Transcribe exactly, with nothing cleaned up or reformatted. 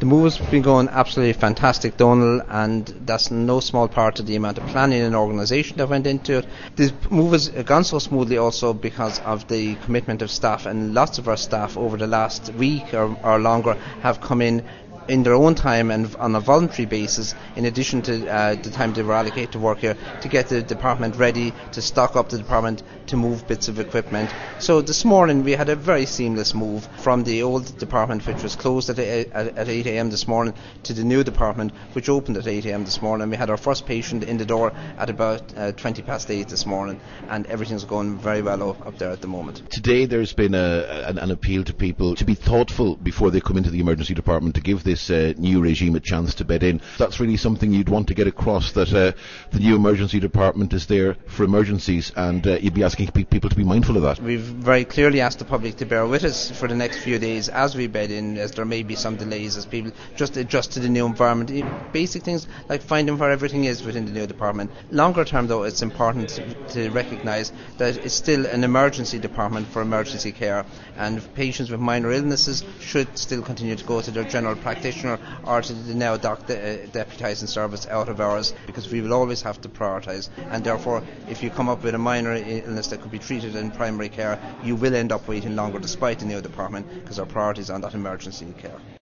The move has been going absolutely fantastic, Donal, and that's no small part of the amount of planning and organisation that went into it. The move has gone so smoothly also because of the commitment of staff, and lots of our staff over the last week or, or longer have come in in their own time and on a voluntary basis, in addition to uh, the time they were allocated to work here, to get the department ready, to stock up the department, to move bits of equipment. So this morning we had a very seamless move from the old department, which was closed at, at, at eight a.m. this morning, to the new department, which opened at eight a.m. this morning. We had our first patient in the door at about uh, twenty past eight this morning, and everything's going very well up, up there at the moment. Today there's been a, an, an appeal to people to be thoughtful before they come into the emergency department, to give this uh, new regime a chance to bed in. That's really something you'd want to get across, that uh, the new emergency department is there for emergencies, and uh, you'd be asking pe- people to be mindful of that. We've very clearly asked the public to bear with us for the next few days as we bed in, as there may be some delays as people just adjust to the new environment. Basic things like finding where everything is within the new department. Longer term though, it's important to, to recognise that it's still an emergency department for emergency care, and patients with minor illnesses should still continue to go to their general practitioner or to the now doc- de- uh, deputising service out of hours, because we will always have to prioritise, and therefore if you come up with a minor illness that could be treated in primary care, you will end up waiting longer despite the new department, because our priority is on that emergency care.